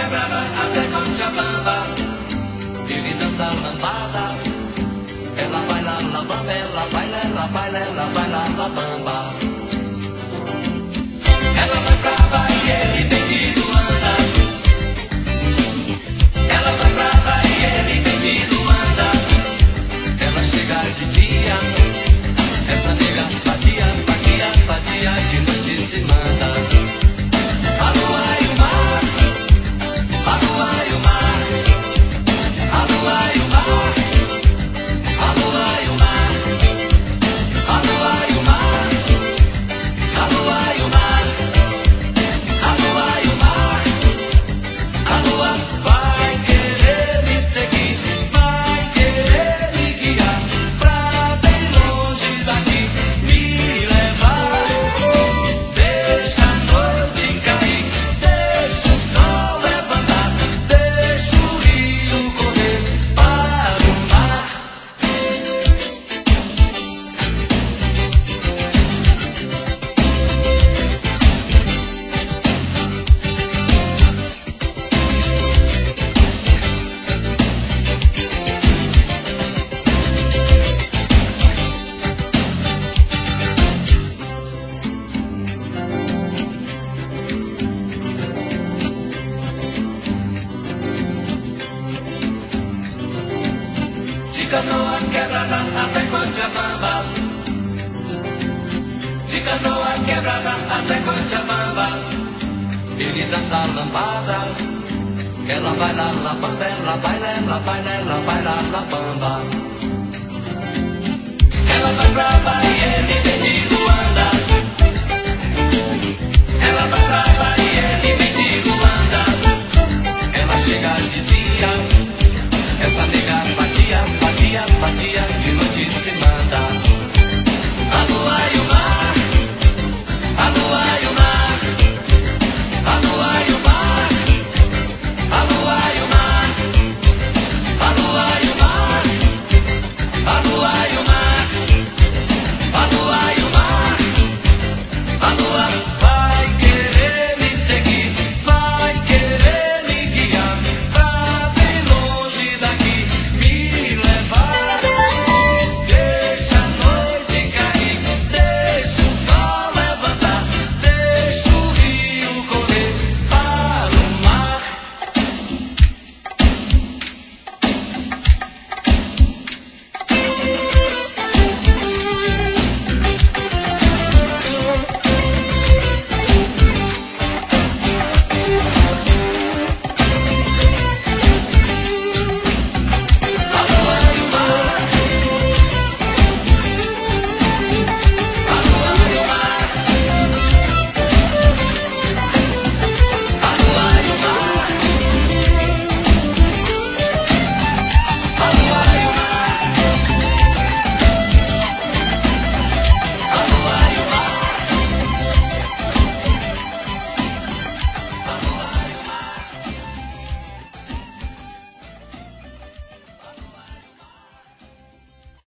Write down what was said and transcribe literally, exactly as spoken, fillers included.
quebrada até Cochabamba, ele dança lambada. Ela vai lá, la bamba, ela vai lá, ela vai lá, ela vai lá, la bamba. Ela vai pra Bahia, ele vem de Luanda. Ela vai pra Bahia, ele vem de Luanda. Ela chega de dia, essa nega vadia, vadia, vadia, de noite se manda. A lua e o mar, a lua e o mar, a lua e o mar, a lua e o mar, a lua e o mar, a lua e o mar, a lua e o mar, a lua vai querer me seguir, vai querer me guiar pra bem longe daqui, me levar. Deixa a noite cair, deixa o sol levantar, deixa o rio correr para o mar. De canoa quebrada até Cochabamba, de canoa quebrada até Cochabamba, ele dança lambada. Ela vai lá, la bamba, ela vai lá, ela vai lá, ela vai lá, la bamba. Ela vai pra Bahia, ele vem de Luanda. Ela vai pra Bahia.